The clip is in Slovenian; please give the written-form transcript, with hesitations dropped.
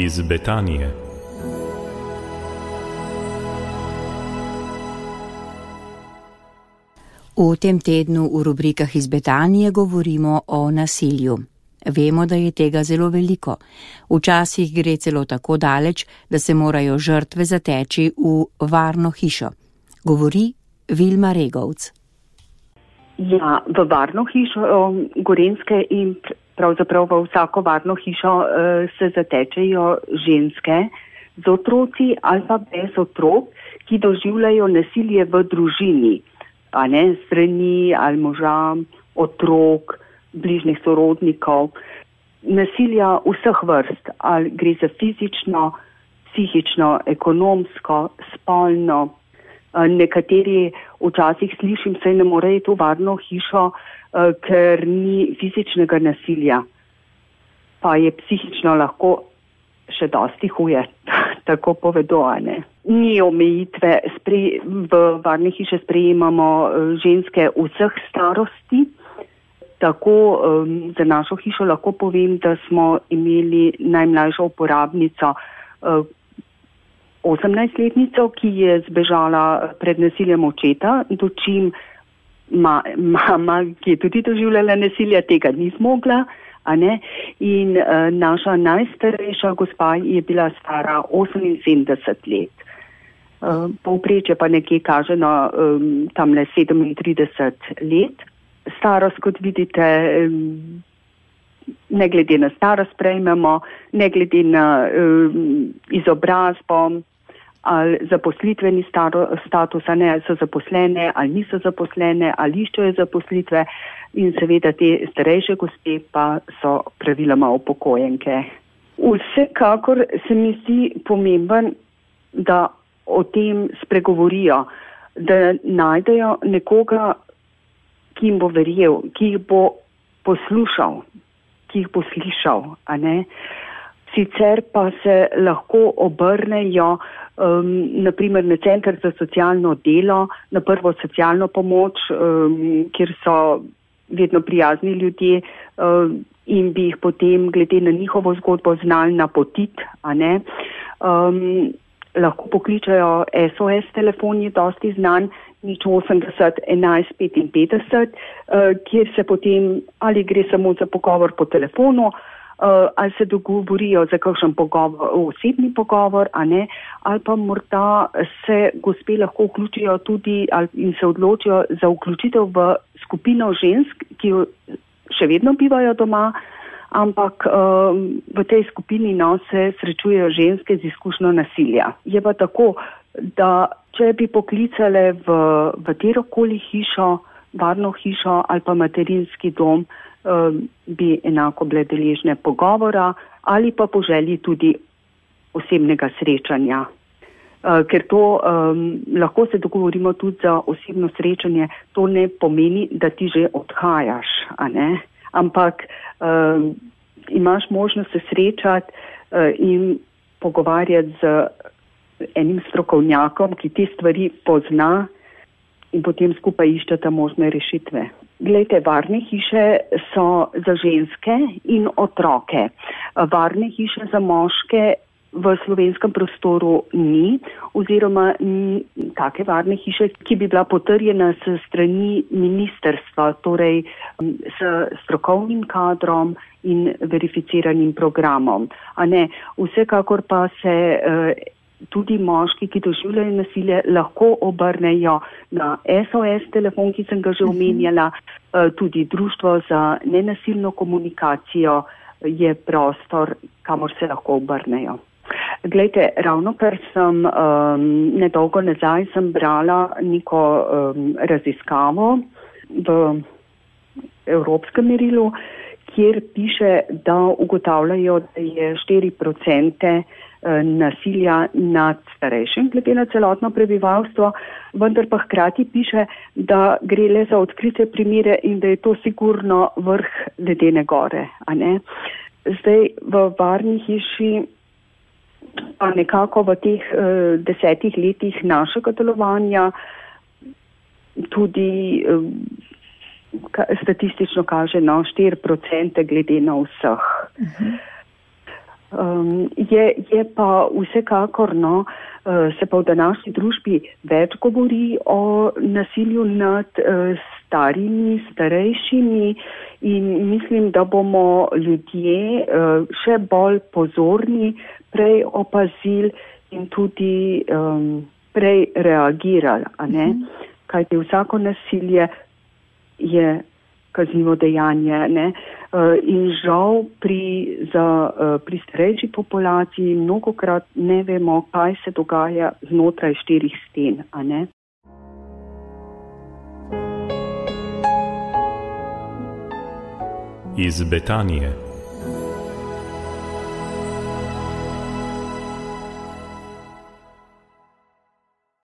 iz Betanije. V tem tednu v rubrikah iz Betanije govorimo o nasilju. Vemo, da je tega zelo veliko. Včasih gre celo tako daleč, da se morajo žrtve zateči v varno hišo. Govori Vilma Regovc. Ja, v varno hišo Gorenjske in pravzaprav v vsako varno hišo se zatečejo ženske z otroci ali pa brez otrok, ki doživljajo nasilje v družini, a ne strani ali moža, otrok, bližnjih sorodnikov, nasilja vseh vrst, ali gre za fizično, psihično, ekonomsko, spolno. Nekateri včasih slišim, saj ne morejo iti v varno hišo, ker ni fizičnega nasilja, pa je psihično lahko še dosti huje, tako povedo, ne. Ni omejitve, v varne hiše sprejemamo ženske vseh starosti. Tako za našo hišo lahko povem, da smo imeli najmlajšo uporabnico 18-letnico, ki je zbežala pred nasiljem očeta, dočim mama, ki je tudi doživljala nasilje, tega ni zmogla, a ne. In naša najstarejša gospa je bila stara 78 let. Povprečje pa nekje kaže na tamle 37 let. Starost, kot vidite, ne glede na starost sprejmemo, ne glede na izobrazbo ali zaposlitveni status, ne, ali so zaposlene ali niso zaposlene, ali iščejo zaposlitve, in seveda te starejše gospe pa so praviloma upokojenke. Vsekakor se mi zdi pomemben, da o tem spregovorijo, da najdejo nekoga, ki jim bo verjel, ki jih bo poslušal, ki jih bo slišal, a ne. Sicer pa se lahko obrnejo naprimer na center za socialno delo, na prvo socialno pomoč, kjer so vedno prijazni ljudje in bi jih potem glede na njihovo zgodbo znali napotiti, a ne. Lahko pokličajo SOS telefon, je dosti znan, 080 11 55, kjer se potem ali gre samo za pogovor po telefonu, ali se dogovorijo za kakšen pogovor, osebni pogovor, a ne, ali pa morda se gospe lahko vključijo tudi in se odločijo za vključitev v skupino žensk, ki še vedno bivajo doma, ampak v tej skupini se srečujejo ženske z izkušnjo nasilja. Je pa tako, da če bi poklicale v katerokoli hišo, varno hišo ali pa materinski dom, bi enako bile deležne pogovora ali pa po želji tudi osebnega srečanja. Ker to lahko se dogovorimo tudi za osebno srečanje, to ne pomeni, da ti že odhajaš, a ne? Ampak imaš možnost se srečati in pogovarjati z enim strokovnjakom, ki te stvari pozna, in potem skupaj iščete možne rešitve. Glejte, varne hiše so za ženske in otroke. Varne hiše za moške v slovenskem prostoru ni, oziroma take varne hiše, ki bi bila potrjena s strani ministrstva, torej s strokovnim kadrom in verificiranim programom. A ne, vsekakor pa se tudi moški, ki doživljajo nasilje, lahko obrnejo na SOS telefon, ki sem ga že omenjala, tudi Društvo za nenasilno komunikacijo je prostor, kamor se lahko obrnejo. Glejte, ravno kar sem nedolgo nazaj sem brala neko raziskavo v evropskem merilu, kjer piše, da ugotavljajo, da je 4% nasilja nad starejšim glede na celotno prebivalstvo, vendar pa hkrati piše, da gre le za odkrite primere in da je to sigurno vrh ledene gore, a ne. Zdaj v varni hiši pa nekako v teh 10 letih našega delovanja tudi statistično kaže na 4% glede na vseh. Je pa vsekakor, se pa v današnji družbi več govori o nasilju nad starimi, starejšimi in mislim, da bomo ljudje še bolj pozorni, prej opazili in tudi prej reagirali, a ne? Kajti vsako nasilje je kaznivo dejanje, ne? In žal pri starejši populaciji mnogokrat ne vemo, kaj se dogaja znotraj 4 sten, a ne? Iz Betanije.